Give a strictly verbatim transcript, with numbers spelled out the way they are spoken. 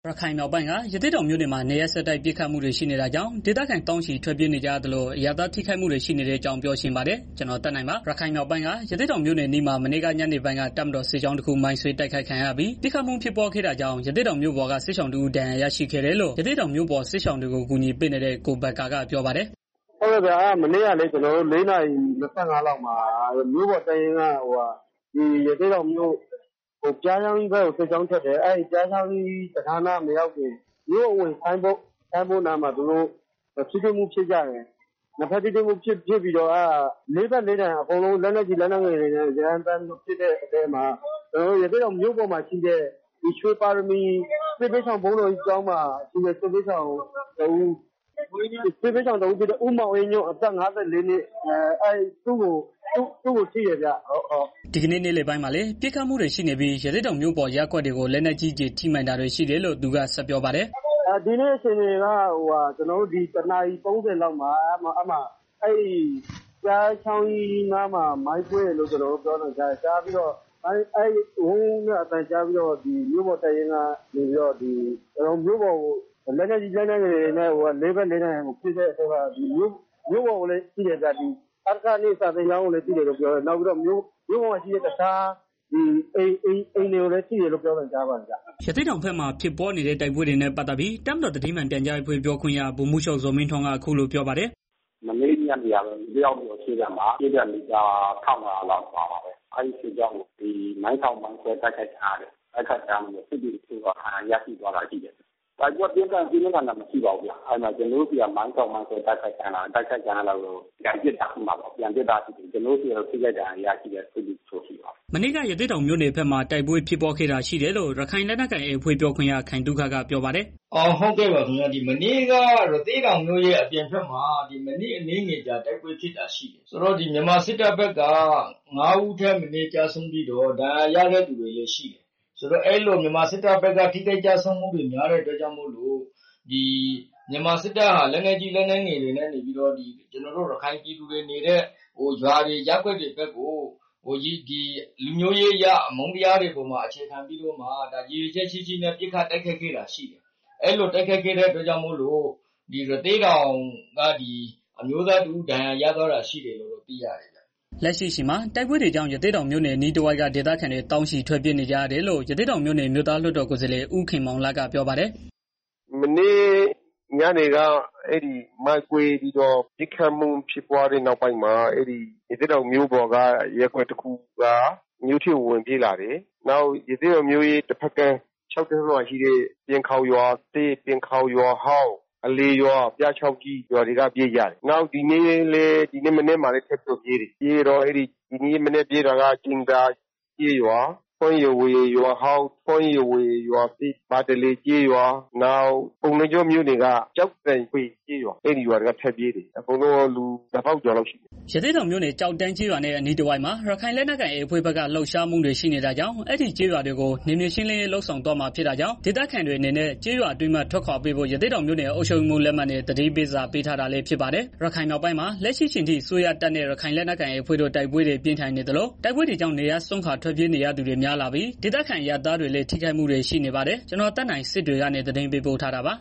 ရခိုင်မြောက်ပိုင်းကရသေ့တောင်မြို့နယ်မှာနေရက်ဆက်တိုက်ပစ်ခတ်မှုတွေရှိနေတာကြောင့်ဒေသခံတောင်းချီထွက်ပြေးနေကြသလိုအရသာထိခိုက်မှုတွေရှိနေတဲ့အကြောင်းပြောရှင်းပါတယ်ကျွန်တော်တက်နိုင်ပါရခိုင်မြောက်ပိုင်းကရသေ့တောင်မြို့နယ်နီးမှာမနေ့ကညနေပိုင်းကတပ်မတော်စစ်ကြောင်းတစ်ခုမိုင်းဆွဲတိုက်ခိုက်ခံရပြီးပစ်ခတ်မှုဖြစ်ပေါ်ခဲ့တာကြောင့်ရသေ့တောင်မြို့ပေါ်ကစစ်ဆောင်တူဒဏ်ရာရရှိခဲ့တယ်လို့ရသေ့တောင်မြို့ပေါ်စစ်ဆောင်တွေကိုကူညီပေးနေတဲ့ကိုဘက်ကကပြောပါတယ်ဟုတ်ကဲ့ဗျာမနေ့ကလေကျွန်တော်တို့၄နာရီ၂၅လောက်မှာမြို့ပေါ်တိုင်ရင်ကဟိုဒီရသေ့တောင်မြို့ဟိုကြားချောင်းကြီးဘက်ကိုစစ်ကြောင်းထွက်တယ်အဲဒီကြားချောင်းကြီးတခါနာမရောက်ခင်မြို့အဝင်ဆိုင်ဖို့ဆိုင်ဖို့နာမှာသူတို့ဖြစ်ဖြစ်မှုဖြစ်ကြတယ်နှစ်ဖက်ဖြစ်ဖြစ်မှုဖြစ်ဖြစ်ပြီးတော့အဲလေးဘက်လေးတန်အကုန်လုံးလက်လက်ကြီးလက်လက်ငယ်တွေနဲ့ရန်တန်းဖြစ်တဲ့အတဲမှာကျွန်တော်ရသေ့တောင်မြို့ပေါ်မှာရှိတဲ့ဒီရွှေပါရမီစစ်ပေးဆောင်ဘုံတော်ကြီးကျောင်းမှာရှိတဲ့စစ်ပေးဆောင်တူစစ်ပေးဆောင်တူပြီးတော့ဥမောင်အင်းညို့အသက်၅၄နှစ်အဲအဲသူ့ကိုသူ့သူ့ကိုရှိရဗျဟုတ်ဟုတ်ဒီကနေ့နေ့လယ်ပိုင်းမှာလေပြစ်ခတ်မှုတွေရှိနေပြီးရသေ့တောင်မြို့ပေါ်ရက်ကွက်တွေကိုလက်နက်ကြီးကြီးထိမှန်တာတွေရှိတယ်လို့သူကဆက်ပြောပါတယ်ဒီနေ့အချိန်တွေကဟိုဟာကျွန်တော်တို့ဒီတနာရီ၃၀လောက်မှာအမအမအဲ့ဒီကြားချောင်းကြီးနားမှာမိုင်းကွဲလို့ကျွန်တော်တို့ပြောတော့ကြားကြားပြီးတော့အဲ့အဲ့ဝုန်းနဲ့အတန်ကြားပြီးတော့ဒီမြို့ပေါ်တိုင်ရင်ကနေပြီးတော့ဒီကျွန်တော်မြို့ပေါ်ကိုလက်နက်ကြီးလက်နက်ငယ်တွေနဲ့ဟိုလေးဘက်လေးနဲ့ဟိုဖြစ်တဲ့အချိန်ကဒီမြို့မြို့ပေါ်ကိုလည်းရှိတယ်ဗျဒီအက္ခဏိစာတင်ကြောင်းကိုလည်းရှိတယ်လို့ပြောတယ်နောက်ပြီးတော့မြို့မြို့ပေါ်မှာရှိတဲ့တခြားဒီအိမ်အိမ်အိမ်တွေကိုလည်းရှိတယ်လို့ပြောတယ်ကြားပါကြရသေ့တောင်ဘက်မှာဖြစ်ပေါ်နေတဲ့တိုက်ပွဲတွေနဲ့ပတ်သက်ပြီးတပ်မတော်သတင်းမှန်ပြန်ကြားရေးပြောခွင့်ရဗိုလ်မှူးချုပ်ဇော်မင်းထွန်းကအခုလိုပြောပါတယ်မနေ့ညနေကပဲတယောက်မျိုးရှိတယ်မှာပြည်တယ်မီတာထောင်လာလောက်ပါပါပဲအဲဒီစီကြောင့်ဒီမိုင်းထောင်မိုင်းဆွဲတိုက်ခိုက်ထားတယ်တိုက်ခိုက်ထားလို့စစ်တီစုကရရှိသွားတာရှိတယ်ဒါကြောင့်ပြန်ပြန်ပြင်းနေတာမရှိပါဘူးဗျအဲမှာကျွန်တော်တို့ကမိုင်းထောင်မိုင်းဆွဲတိုက်ခိုက်ထားတာတိုက်ခိုက်ကြတာလို့ပြန်ပြစ်တာမှာပေါ့ပြန်ပြစ်တာရှိတယ်ကျွန်တော်တို့ကထိခိုက်တာရရှိတဲ့စစ်တီဆိုရှိပါမနေ့ကရသေ့တောင်မြို့နယ်ဘက်မှာတိုက်ပွဲဖြစ်ပေါ်ခဲ့တာရှိတယ်လို့ရခိုင်လက်နက်ကိုင်အဖွဲ့ပြောခွင့်ရခိုင်တုခကပြောပါတယ်အော်ဟုတ်ကဲ့ပါခင်ဗျာဒီမနေ့ကရသေ့တောင်မြို့ရဲ့အပြင်ဘက်မှာဒီမနေ့အနေငယ်ကြာတိုက်ပွဲဖြစ်တာရှိတယ်ဆိုတော့ဒီမြန်မာစစ်တပ်ဘက်က၅ဦးထက်မနေ့ကြာဆုံးပြီးတော့ဒါရတဲ့သူတွေလည်းရှိတယ်ဆိုတော့အဲ့လိုမြန်မာစစ်တပ်ဘက်ကထိခိုက်ကြဆုံးမှုတွေများတဲ့အတွက်ကြောင့်မို့လို့ဒီမြန်မာစစ်တပ်ဟာလက်နက်ကြီးလက်နက်ငယ်တွေနဲ့နေပြီးတော့ဒီကျွန်တော်တို့ရခိုင်ပြည်သူတွေနေတဲ့ဟိုရွာတွေရပ်ကွက်တွေဘက်ကိုဟိုကြီးဒီလူမျိုးရေးရအမုန်းတရားတွေပေါ်မှာအခြေခံပြီးတော့မှဒါရည်ချက်ချင်းချင်းနဲ့ပြစ်ခတ်တိုက်ခိုက်ခဲ့တာရှိတယ်အဲ့လိုတိုက်ခိုက်ခဲ့တဲ့အတွက်ကြောင့်မို့လို့ဒီရသေ့တောင်ကဒီအမျိုးသားတူဒဏ်ရာရသွားတာရှိတယ်လို့သိရတယ်လက်ရှိရှိမှာတိုက်ပွဲတွေကြောင့်ရသေ့တောင်မြို့နယ်နီးတဝိုက်ကဒေသခံတွေတောင်းချီထွက်ပြေးနေကြရတယ်လို့ရသေ့တောင်မြို့နယ်မြို့သားလွှတ်တော်ကိုယ်စားလှယ်ဦးခင်မောင်လတ်ကပြောပါတယ်မနေ့ညနေကအဲ့ဒီမိုက်ကွေပြီးတော့ပြစ်ခတ်မှုဖြစ်ပွားတဲ့နောက်ပိုင်းမှာအဲ့ဒီရသေ့တောင်မြို့ပေါ်ကရက်ွက်တစ်ခုကမြို့ထိဝင်ပြေးလာတယ်နောက်ရသေ့တောင်မြို့ရဲ့တစ်ဖက်က၆တန်းလောက်ရှိတဲ့ပြင်ခေါရွာတေးပြင်ခေါရွာဟောင်းအလေးရွာပြချောက်ကြီးရွာတွေကပြေးကြတယ်နောက်ဒီနေ့လေဒီနေ့မနေ့မှလည်းထပ်ပြီးပြေးတယ်ပြေးတော့အဲ့ဒီဒီနေ့မနေ့ပြေးတာကကျင်းသာပြေးရွာဖွင့်ရဝေရွာဟောင်းဖွင့်ရဝေရွာပြီးပါတလေကျေးရွာနောက်ပုံနှကျော်မြို့တွေကကြောက်တန်ခွေကျေးရွာအဲ့ဒီရွာတွေကထပ်ပြေးတယ်အကုန်လုံးလူတစ်ပေါက်ကျော်လောက်ရှိတယ်ရသေ့တောင်မြို့နယ်ကြောက်တန်းကျေးရွာနဲ့အနီးတစ်ဝိုက်မှာရခိုင်လက်နက်ကိုင်အဖွဲ့ဘက်ကလှုပ်ရှားမှုတွေရှိနေတာကြောင့်အဲ့ဒီကျေးရွာတွေကိုနေမြေရှင်းလင်းရေးလှုပ်ဆောင်တော့မှာဖြစ်တာကြောင့်ဒေသခံတွေအနေနဲ့ကျေးရွာအတွင်းမှာထွက်ခွာပေးဖို့ရသေ့တောင်မြို့နယ်အုပ်ချုပ်မှုလက်မှတ်နဲ့တတိပေးစာပေးထားတာလည်းဖြစ်ပါတယ်ရခိုင်မြောက်ပိုင်းမှာလက်ရှိချိန်ထိဆိုရတပ်နဲ့ရခိုင်လက်နက်ကိုင်အဖွဲ့တို့တိုက်ပွဲတွေပြင်းထန်နေသလိုတိုက်ပွဲတွေကြောင့်နေရဆုံးခါထွက်ပြေးနေရသူတွေများလာပြီးဒေသခံရသားတွေလည်းထိခိုက်မှုတွေရှိနေပါတယ်ကျွန်တော်တက်နိုင်စစ်တွေကနေသတင်းပေးပို့ထားတာပါ